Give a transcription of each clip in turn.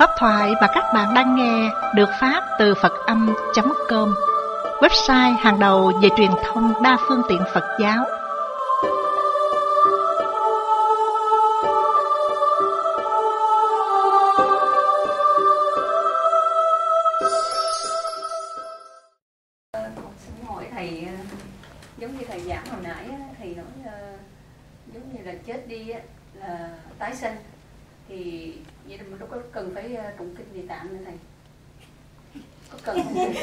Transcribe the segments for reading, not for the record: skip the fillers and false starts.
Pháp thoại mà các bạn đang nghe được phát từ Phật-âm.com, website hàng đầu về truyền thông đa phương tiện Phật giáo. Xin hỏi thầy, giống như thầy giảng hồi nãy, thầy nói giống như là chết đi là tái sinh, thì vậy là mình đâu có cần phải tụng kinh Địa Tạng nữa thầy? Có cần không?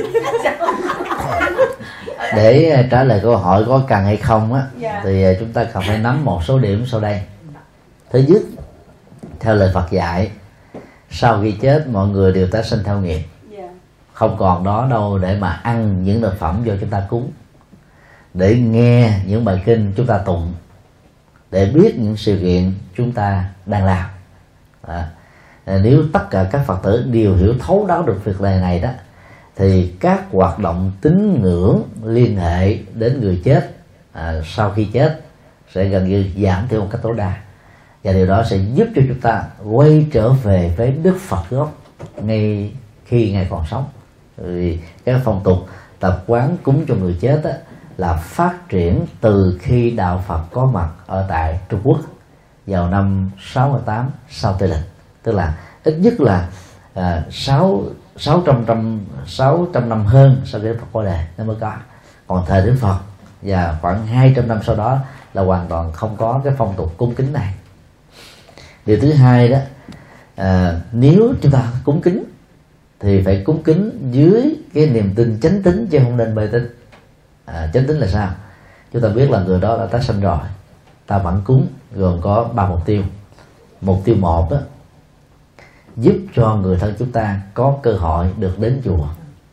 Để trả lời câu hỏi có cần hay không á, Dạ. thì chúng ta cần phải nắm một số điểm sau đây. Thứ nhất, theo lời Phật dạy, sau khi chết mọi người đều tái sinh theo nghiệp, Dạ. không còn đó đâu để mà ăn những thực phẩm do chúng ta cúng, để nghe những bài kinh chúng ta tụng, để biết những sự kiện chúng ta đang làm. Nếu tất cả các Phật tử đều hiểu thấu đáo được việc này đó, thì các hoạt động tín ngưỡng liên hệ đến người chết sau khi chết sẽ gần như giảm thiểu một cách tối đa, và điều đó sẽ giúp cho chúng ta quay trở về với Đức Phật gốc ngay khi Ngài còn sống. Vì cái phong tục tập quán cúng cho người chết đó, là phát triển từ khi đạo Phật có mặt ở tại Trung Quốc vào năm 68 sau Tây lịch, tức là ít nhất là 600 năm hơn sau khi Đức Phật qua đời nó mới có. Còn thời Đức Phật và khoảng 200 năm sau đó là hoàn toàn không có cái phong tục cúng kính này. Điều thứ hai đó, nếu chúng ta cúng kính thì phải cúng kính dưới cái niềm tin chánh tín, chứ không nên mê tín. Chánh tín là sao? Chúng ta biết là người đó đã tái sanh rồi, ta vẫn cúng, gồm có 3 mục tiêu. Mục tiêu 1 đó, giúp cho người thân chúng ta có cơ hội được đến chùa.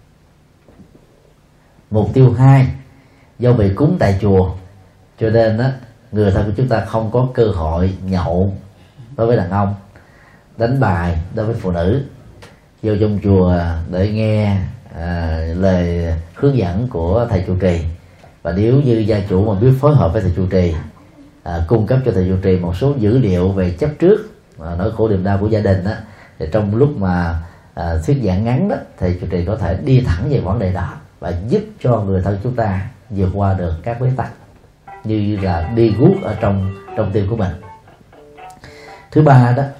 Mục tiêu 2, do bị cúng tại chùa cho nên đó, người thân của chúng ta không có cơ hội nhậu đối với đàn ông, đánh bài đối với phụ nữ, vô trong chùa để nghe lời hướng dẫn của thầy trụ trì. Và nếu như gia chủ mà biết phối hợp với thầy trụ trì, cung cấp cho thầy trụ trì một số dữ liệu về chấp trước nỗi khổ niềm đau của gia đình đó, thì trong lúc mà thuyết giảng ngắn đó, thầy trụ trì có thể đi thẳng về vấn đề đó và giúp cho người thân chúng ta vượt qua được các bế tắc, như là đi guốc ở trong tim của mình. Thứ ba đó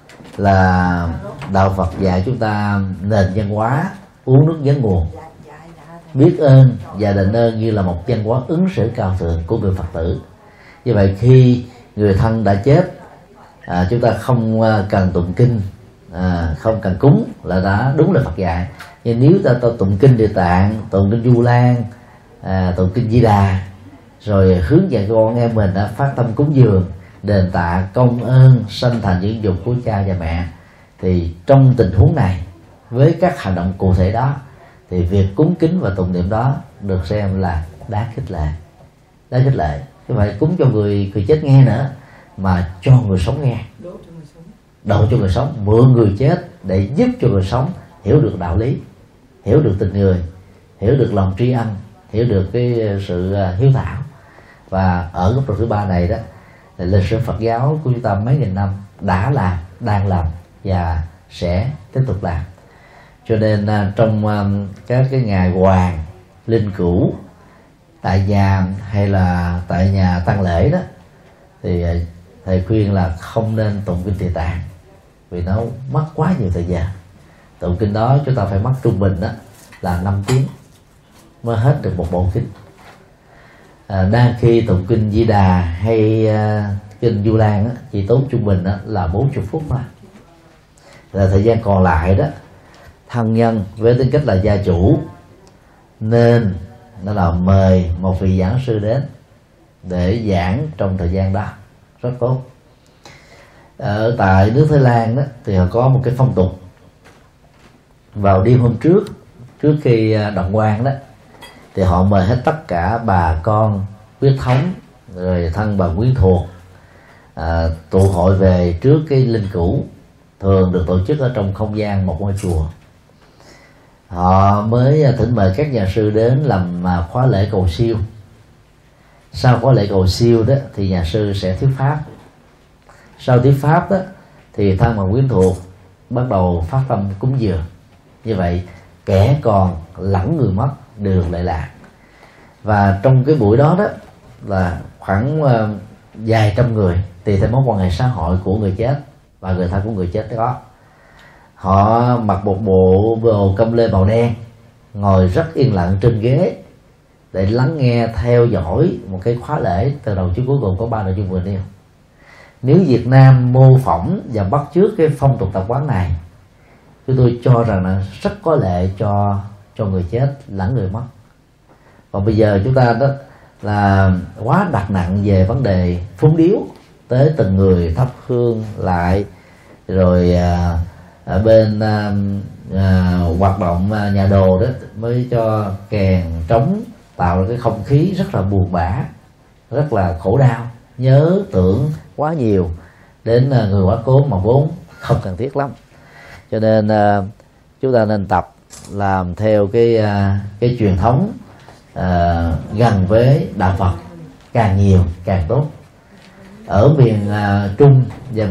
là đạo Phật dạy chúng ta nền văn hóa uống nước nhớ nguồn, biết ơn và đền ơn như là một văn hóa ứng xử cao thượng của người Phật tử. Như vậy khi người thân đã chết, chúng ta không cần tụng kinh, không cần cúng là đã đúng là Phật dạy. Nhưng nếu ta tụng kinh Địa Tạng, tụng kinh Du Lan, tụng kinh Di Đà, rồi hướng dẫn con em mình đã phát tâm cúng dường, đền tạ công ơn sanh thành dưỡng dục của cha và mẹ, thì trong tình huống này với các hành động cụ thể đó thì việc cúng kính và tụng niệm đó được xem là đáng khích lệ. Đáng khích lệ chứ không phải cúng cho người chết nghe nữa, mà cho người sống nghe, độ cho người sống, mượn người chết để giúp cho người sống hiểu được đạo lý, hiểu được tình người, hiểu được lòng tri ân, hiểu được cái sự hiếu thảo. Và ở góc độ thứ ba này đó, lịch sử Phật giáo của chúng ta mấy nghìn năm đã làm, đang làm và sẽ tiếp tục làm. Cho nên trong các cái ngày hoàng, linh cữu, tại nhà hay là tại nhà tang lễ đó, thì thầy khuyên là không nên tụng kinh Địa Tạng, vì nó mất quá nhiều thời gian. Tụng kinh đó chúng ta phải mất trung bình đó là 5 tiếng mới hết được một bộ kinh. Đang khi tụng kinh Di Đà hay kinh Du Lan chỉ tốn trung bình là 40 phút thôi. Là thời gian còn lại đó, thân nhân với tính cách là gia chủ nên nó là mời một vị giảng sư đến để giảng trong thời gian đó, rất tốt. Ở tại nước Thái Lan đó thì họ có một cái phong tục vào đêm hôm trước khi động quan đó, thì họ mời hết tất cả bà con huyết thống rồi thân bằng quyến thuộc tụ hội về trước cái linh cữu, thường được tổ chức ở trong không gian một ngôi chùa. Họ mới thỉnh mời các nhà sư đến làm khóa lễ cầu siêu. Sau khóa lễ cầu siêu đó thì nhà sư sẽ thuyết pháp. Sau thuyết pháp đó thì thân bằng quyến thuộc bắt đầu phát tâm cúng dường. Như vậy kẻ còn lẫn người mất đều được lệ lạc. Và trong cái buổi đó đó là khoảng vài trăm người, tùy theo mối quan hệ xã hội của người chết và người thân của người chết đó. Họ mặc một bộ đồ cơm lê màu đen, ngồi rất yên lặng trên ghế để lắng nghe, theo dõi một cái khóa lễ từ đầu chí cuối cùng có 3 nội dung vừa nêu. Nếu Việt Nam mô phỏng và bắt chước cái phong tục tập quán này, chúng tôi cho rằng là rất có lệ cho người chết lẫn người mất. Còn bây giờ chúng ta đó là quá đặt nặng về vấn đề phúng điếu, tới từng người thắp hương lại, rồi ở bên hoạt động nhà đồ đó mới cho kèn trống, tạo ra cái không khí rất là buồn bã, rất là khổ đau, nhớ tưởng quá nhiều đến người quá cố mà vốn không cần thiết lắm. Cho nên chúng ta nên tập làm theo cái truyền thống gần với đạo Phật, càng nhiều càng tốt. Ở miền Trung và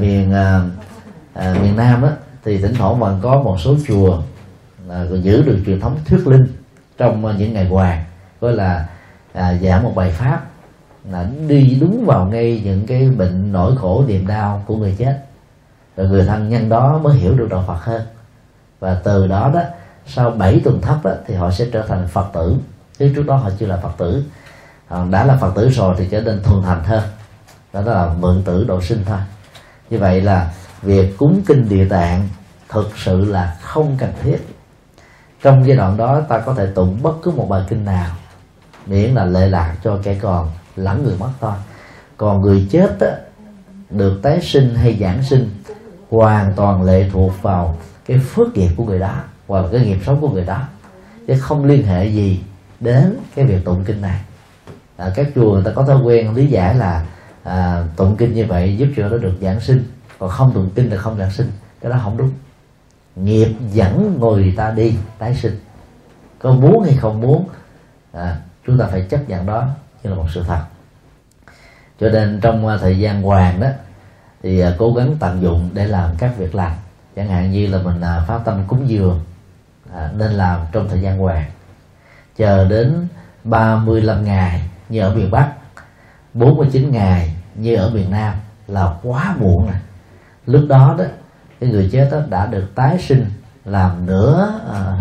miền Nam đó, thì thỉnh thoảng vẫn có một số chùa giữ được truyền thống thuyết linh trong những ngày hoàng, gọi là giảng một bài pháp là đi đúng vào ngay những cái bệnh nỗi khổ niềm đau của người chết, rồi người thân nhân đó mới hiểu được đạo Phật hơn. Và từ đó đó, sau 7 tuần thất đó, thì họ sẽ trở thành Phật tử. Chứ trước đó họ chưa là Phật tử. Đã là Phật tử rồi thì trở nên thuần thành hơn, đó là mượn tử độ sinh thôi. Như vậy là việc cúng kinh Địa Tạng thực sự là không cần thiết. Trong giai đoạn đó ta có thể tụng bất cứ một bài kinh nào, miễn là lệ lạc cho kẻ còn lẫn người mất thôi. Còn người chết á, được tái sinh hay giảng sinh hoàn toàn lệ thuộc vào cái phước nghiệp của người đó, hoặc là cái nghiệp sống của người đó, chứ không liên hệ gì đến cái việc tụng kinh này. Các chùa người ta có thói quen lý giải là tụng kinh như vậy giúp cho nó được giảng sinh, còn không tụng kinh là không giảng sinh. Cái đó không đúng. Nghiệp dẫn người ta đi tái sinh, có muốn hay không muốn, chúng ta phải chấp nhận đó như là một sự thật. Cho nên trong thời gian hoàng đó thì cố gắng tận dụng để làm các việc lành. Chẳng hạn như là mình phát tâm cúng dường nên làm trong thời gian hoàng. Chờ đến 35 ngày như ở miền Bắc, 49 ngày như ở miền Nam là quá muộn rồi. Lúc đó đó cái người chết đó đã được tái sinh làm nửa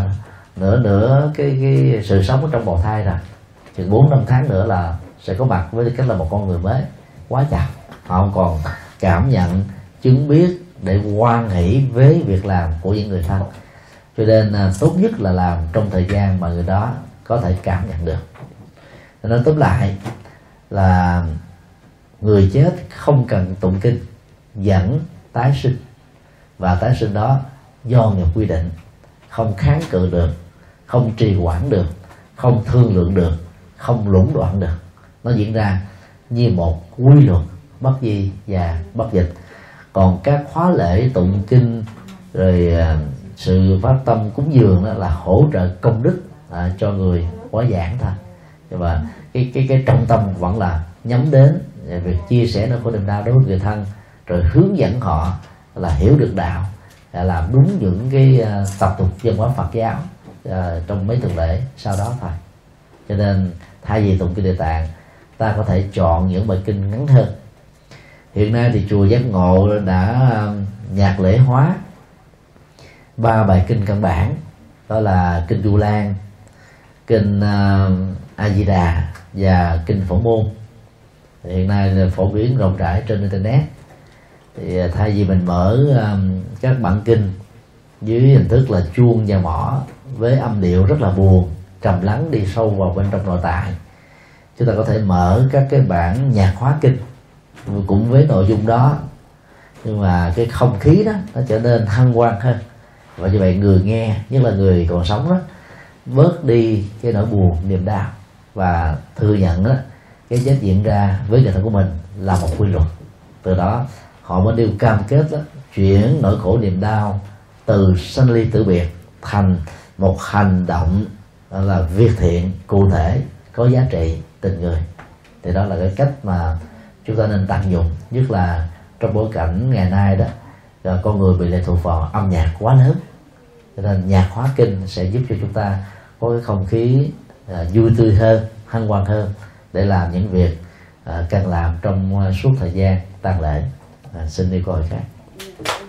cái sự sống ở trong bào thai rồi. Chừng 4-5 tháng nữa là sẽ có mặt với tư cách là một con người mới. Quá chậm, họ không còn cảm nhận, chứng biết để hoan hỷ với việc làm của những người thân. Cho nên tốt nhất là làm trong thời gian mà người đó có thể cảm nhận được. Nên tóm lại là người chết không cần tụng kinh, vẫn tái sinh. Và tái sinh đó do nghiệp quy định, không kháng cự được, không trì hoãn được, không thương lượng được, không lũng đoạn được. Nó diễn ra như một quy luật bất di và bất dịch. Còn các khóa lễ tụng kinh rồi sự phát tâm cúng dường đó là hỗ trợ công đức cho người quá giảng thôi. Và cái trọng tâm vẫn là nhắm đến việc chia sẻ nỗi khổ niềm đau đối với người thân, rồi hướng dẫn họ là hiểu được đạo, làm đúng những cái tập tục văn hóa Phật giáo trong mấy tuần lễ sau đó thôi. Cho nên thay vì tụng kinh Địa Tạng, ta có thể chọn những bài kinh ngắn hơn. Hiện nay thì chùa Giác Ngộ đã nhạc lễ hóa 3 bài kinh căn bản, đó là kinh Du Lan, kinh A Di Đà và kinh Phổ Môn. Hiện nay là phổ biến rộng rãi trên internet. Thì thay vì mình mở các bản kinh dưới hình thức là chuông và mõ với âm điệu rất là buồn, trầm lắng đi sâu vào bên trong nội tại, chúng ta có thể mở các cái bản nhạc hóa kinh cũng với nội dung đó, nhưng mà cái không khí đó nó trở nên hân hoan hơn. Và như vậy người nghe, nhất là người còn sống đó, bớt đi cái nỗi buồn niềm đau và thừa nhận đó, cái chết diễn ra với người thân của mình là một quy luật. Từ đó họ mới đều cam kết đó, chuyển nỗi khổ niềm đau từ sanh ly tử biệt thành một hành động là việc thiện cụ thể có giá trị tình người. Thì đó là cái cách mà chúng ta nên tận dụng, nhất là trong bối cảnh ngày nay đó con người bị lệ thuộc vào âm nhạc quá lớn. Cho nên nhạc hóa kinh sẽ giúp cho chúng ta có cái không khí vui tươi hơn, hân hoan hơn để làm những việc cần làm trong suốt thời gian tang lễ. Xin đi câu hỏi khác.